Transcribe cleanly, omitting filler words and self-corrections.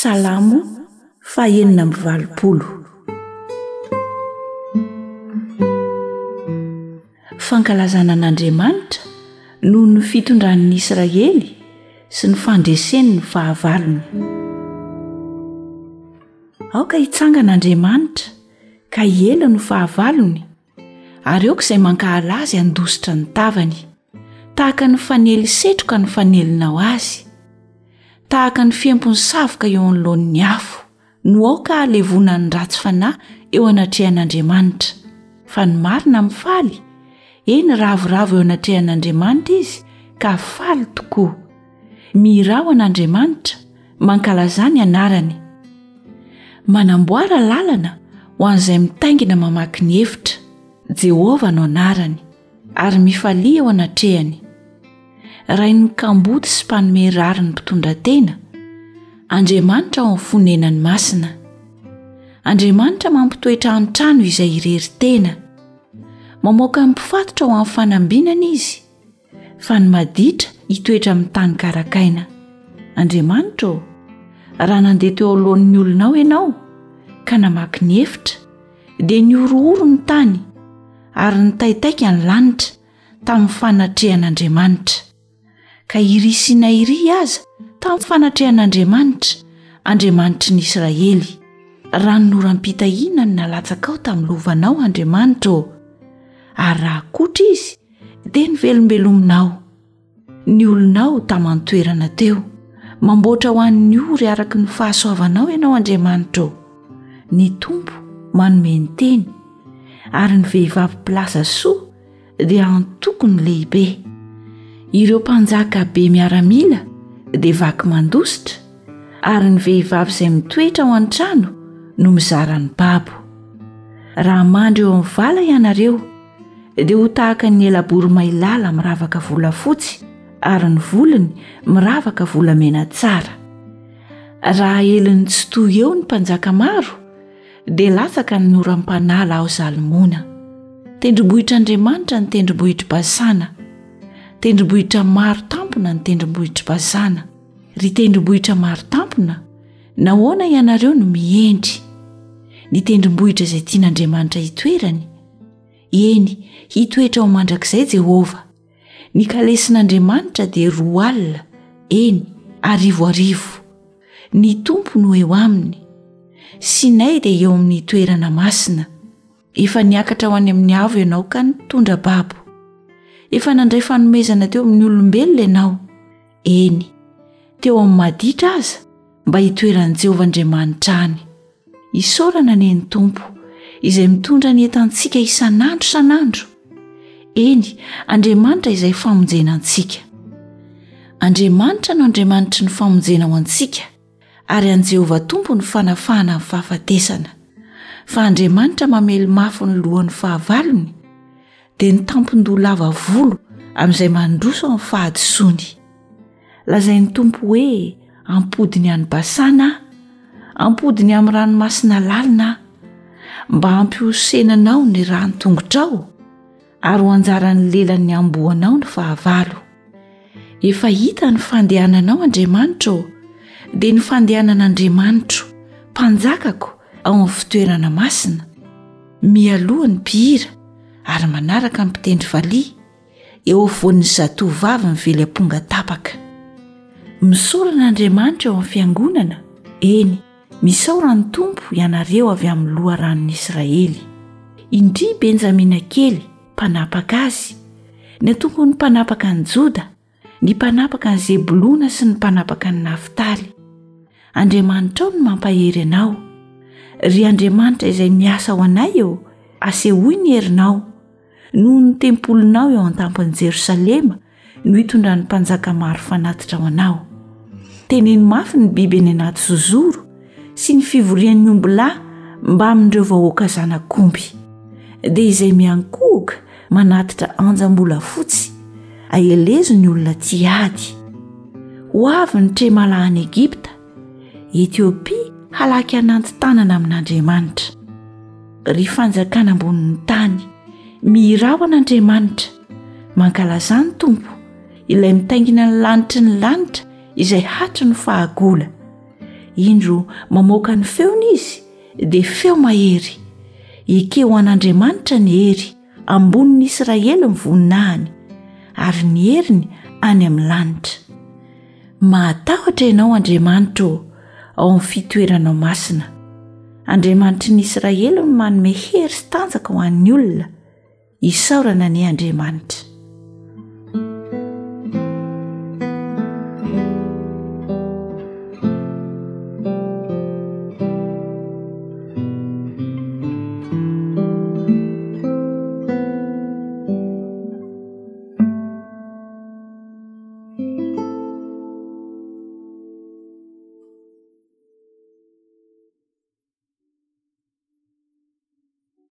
Salamo 4:20. Fankalazana an'Andriamanitra noho ny fitondran'ny Israely sy ny fandreseny ny fahavalony. Aoka hitsangan'Andriamanitra ka hiela no fahavalony, ary aoka izay mankahalaza azy handositra ny tavany, tahaka ny fanely setroka ny fanelinao azy, tahaka ny fiempony savoka eo anoloan'ny afo, no aoka alevona ny ratsy fanahy eo anatrehan'Andriamanitra. Fa ny marina mifaly, eny ravoravo eo anatrehan'Andriamanitra izy ka faly tokoa. Mirao an'Andriamanitra, mankalaza ny anarany. Manamboara lalana ho an'izay mitaingina mamaky ny hevitra, Jehovah no anarany, ary mifalia eo anatrehany. Rain'ny kamboty sy mpanome rary ny mpitondran-tena, Andriamanitra ao amin'ny fonenany masina. Andriamanitra mampitoetra an-trano izay irery-tena, mamoaka ny mpifatotra ao amin'ny fanambinana izy, fa ny maditra hitoetra amin'ny tany karakaina. Andriamanitra ô, raha nandeha teo alohan'ny olonao ianao ka namaky ny hevitra, dia niorooro ny tany ary nitaitaika ny lanitra tamin'ny fanatrehan'Andriamanitra. Ka irisina iry aza tamin'ny fanatrehan'Andriamanitra, Andriamanitry ny Israely. Rano noram-pitahiana ny nalatsaka ao tamin'ny lovanao, Andriamanitra ô, ary raha kotra izy dia ny velombelominao. Ny olonao taman-toerana teo, mamboatra ho an'ny ory araka ny fahasoavanao ianao, Andriamanitra ô. Ny tompo manome ny teny, ary ny vehivavy mpilaza soa dia antoko ny lehibe. Ireo mpanjaka be miaramila dia vaky mandositra, ary ny vehivavy izay mitoetra ao an-trano no mizara ny babo. Raha mandry eo amin'ny vala ianareo, dia ho tahaka ny elabory mailala miravaka volafotsy, ary ny volony miravaka volamena tsara. Raha eliny tsy toy eo ny mpanjaka maro, dia latsaka ny oram-panala ao zalimona. Tendrombohitr'Andriamanitra ny tendrombohitry Basana, tendrombohitra maro tampona ny tendrombohitry Basana. Ry tendrombohitra maro tampona, nahoana ianareo no miendry? Ny tendrombohitra izay tian'Andriamanitra hitoerany, eny hitoetra ao mandrakizay Jehovah. Ny kalesin'Andriamanitra dia roa alina, eny arivoarivo. Ny tompo no eo aminy, Sinay dia eo amin'ny toerana masina. Efa niakatra ho any amin'ny avo ianao ka nitondra babo. Efa nandray fanomezana teo amin'ny olombelona ianao, eny teo amin'ny maditra aza mba hitoeran'i Jehovah Andriamanitra any. Isaorana ny tompo izay mitondra ny entantsika isan'andro san'andro, eny Andriamanitra izay famonjena antsika. Andriamanitra no Andriamanitry ny famonjena ho antsika, ary an Jehovah tompo ny fanafahana amin'ny fahafatesana. Fa Andriamanitra mamely mafy ny lohan'ny fahavalony, dia ny tampon-doha lava volo amin'izay mandroso amin'ny fahadisoany. Lazain'ny tompo hoe ampodiny any Basana, ampodiny amin'ny ranomasina lalina, mba hampihosenanao ny rano tongotrao, ary ho anjaran'ny lelan'ny amboanao ny fahavalo. Efa hita ny fandehananao, Andriamanitra ô, dia ny fandehanan'Andriamanitra, mpanjakako ao amin'ny fitoerana masina. Mialoha ny mpihira ary manaraka ny mpitendry valia, eo afovoan'ny zatovavy mively amponga tapaka. Misaorana Andriamanitra eo amin'ny fiangonana, eny misaora ny tompo ianareo avy amin'ny loharanon'ny Israely. Indry Benjamina kely mpanapaka azy, ny atoko ny mpanapaka ny Joda, ny mpanapaka ny Zebulona sy ny mpanapaka ny Naftaly. Andriamanitra ao no mampahery anao. Ry Andriamanitra izay miasa ao anay eo, asehoy ny herinao. Noho ny tempolinao eo an-tampon'i Jerosalema no hitondra ny mpanjaka maro fanatitra ao anao. Teneny mafy ny biby eny anaty zozoro sy ny fivorian'ny ombilahy mba amin'ireo vahoaka zanak'omby. Dia izay miankohoka manatitra anjam-bola fotsy, aelezo ny olona tiady. Ho avy ny tremala any Egipta, Etiopia halaky ananty tanana amin'Andriamanitra. Ry fanjakana ambonin'ny tany, mirao an'Andriamanitra, mankalaza ny tompo, ilay mitaingina ny lanitra izay hatry ny fahagola. indro mamoaka ny feony izy dia feo mahery. Ekeo an'Andriamanitra ny hery ambonin'ny Israely ny voninahiny ary ny heriny any amin'ny lanitra. Mahatahotra ianao Andriamanitra ao amin'ny fitoeranao masina. Andriamanitry ny Israely no manome hery sy tanjaka ho an'ny olona. Isaorana ny Andriamanitra.